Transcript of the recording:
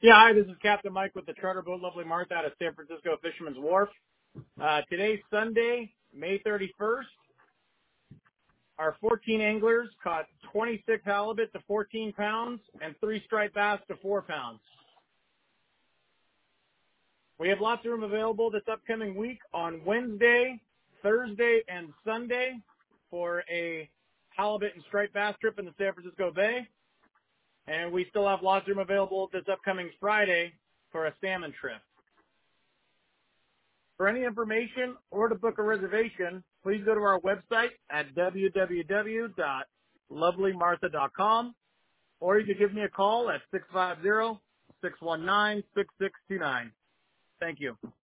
Yeah, hi, this is Captain Mike with the Charter Boat Lovely Martha out of San Francisco Fisherman's Wharf. Today's Sunday, May 31st. Our 14 anglers caught 26 halibut to 14 pounds and 3 striped bass to 4 pounds. We have lots of room available this upcoming week on Wednesday, Thursday, and Sunday for a halibut and striped bass trip in the San Francisco Bay. And we still have lots of room available this upcoming Friday for a salmon trip. For any information or to book a reservation, please go to our website at www.lovelymartha.com, or you can give me a call at 650-619-6629. Thank you.